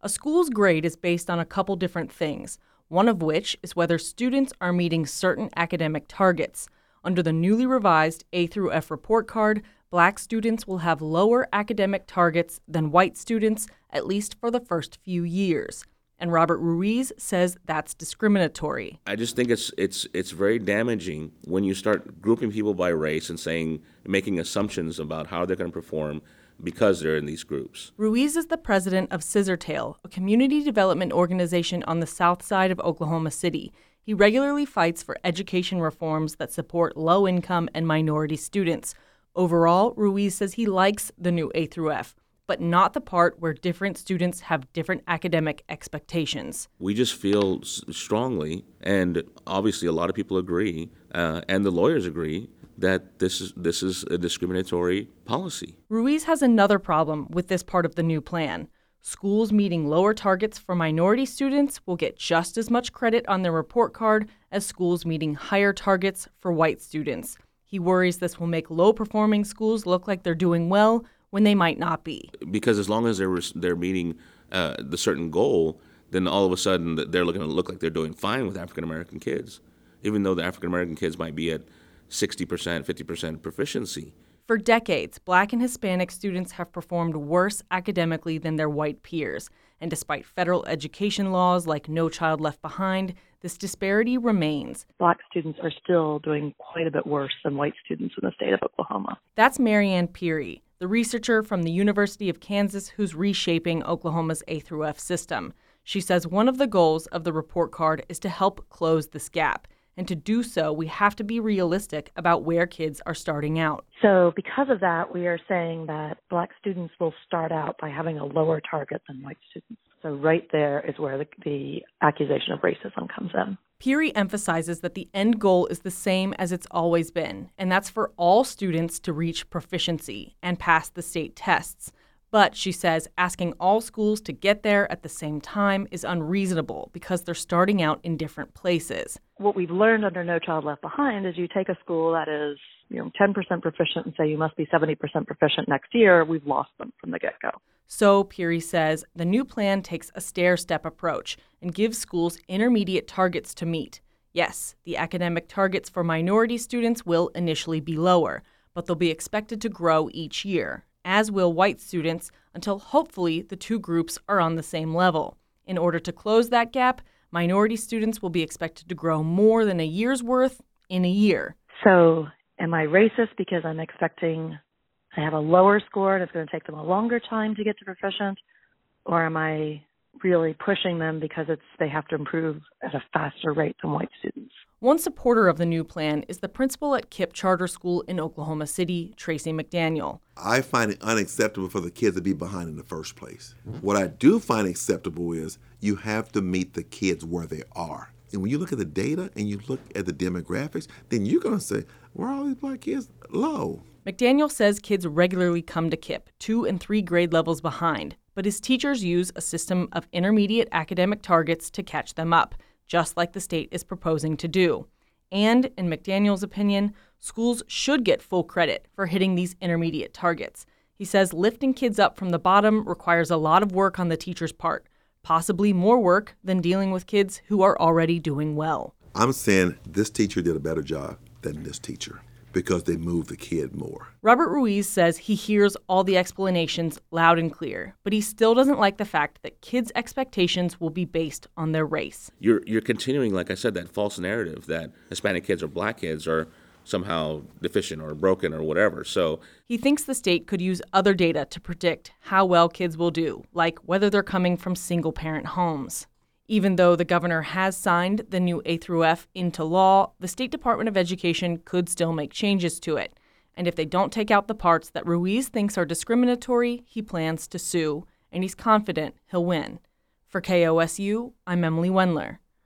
A school's grade is based on a couple different things, one of which is whether students are meeting certain academic targets. Under the newly revised A through F report card, Black students will have lower academic targets than white students, at least for the first few years. And Robert Ruiz says that's discriminatory. I just think it's very damaging when you start grouping people by race and making assumptions about how they're going to perform because they're in these groups. Ruiz is the president of Scissortail, a community development organization on the south side of Oklahoma City. He regularly fights for education reforms that support low-income and minority students. Overall, Ruiz says he likes the new A through F, but not the part where different students have different academic expectations. We just feel strongly, and obviously a lot of people agree, and the lawyers agree, that this is a discriminatory policy. Ruiz has another problem with this part of the new plan. Schools meeting lower targets for minority students will get just as much credit on their report card as schools meeting higher targets for white students. He worries this will make low-performing schools look like they're doing well when they might not be. Because as long as they're meeting the certain goal, then all of a sudden they're looking to look like they're doing fine with African-American kids, even though the African-American kids might be at 60%, 50% proficiency. For decades, Black and Hispanic students have performed worse academically than their white peers. And despite federal education laws like No Child Left Behind, this disparity remains. Black students are still doing quite a bit worse than white students in the state of Oklahoma. That's Marianne Peary, the researcher from the University of Kansas who's reshaping Oklahoma's A through F system. She says one of the goals of the report card is to help close this gap. And to do so, we have to be realistic about where kids are starting out. So because of that, we are saying that Black students will start out by having a lower target than white students. So right there is where the accusation of racism comes in. Peary emphasizes that the end goal is the same as it's always been, and that's for all students to reach proficiency and pass the state tests. But, she says, asking all schools to get there at the same time is unreasonable because they're starting out in different places. What we've learned under No Child Left Behind is you take a school that is 10% proficient and say you must be 70% proficient next year, we've lost them from the get-go. So, Peary says, the new plan takes a stair-step approach and gives schools intermediate targets to meet. Yes, the academic targets for minority students will initially be lower, but they'll be expected to grow each year, as will white students, until hopefully the two groups are on the same level. In order to close that gap, minority students will be expected to grow more than a year's worth in a year. So am I racist because I'm expecting I have a lower score and it's going to take them a longer time to get to proficient? Or am I really pushing them because they have to improve at a faster rate than white students? One supporter of the new plan is the principal at KIPP Charter School in Oklahoma City, Tracy McDaniel. I find it unacceptable for the kids to be behind in the first place. What I do find acceptable is you have to meet the kids where they are. And when you look at the data and you look at the demographics, then you're going to say, where are all these Black kids low? McDaniel says kids regularly come to KIPP 2 and 3 grade levels behind, but his teachers use a system of intermediate academic targets to catch them up, just like the state is proposing to do. And, in McDaniel's opinion, schools should get full credit for hitting these intermediate targets. He says lifting kids up from the bottom requires a lot of work on the teacher's part, possibly more work than dealing with kids who are already doing well. I'm saying this teacher did a better job than this teacher because they moved the kid more. Robert Ruiz says he hears all the explanations loud and clear, but he still doesn't like the fact that kids' expectations will be based on their race. You're continuing, like I said, that false narrative that Hispanic kids or Black kids are somehow deficient or broken or whatever. So he thinks the state could use other data to predict how well kids will do, like whether they're coming from single-parent homes. Even though the governor has signed the new A through F into law, the State Department of Education could still make changes to it. And if they don't take out the parts that Ruiz thinks are discriminatory, he plans to sue, and he's confident he'll win. For KOSU, I'm Emily Wendler.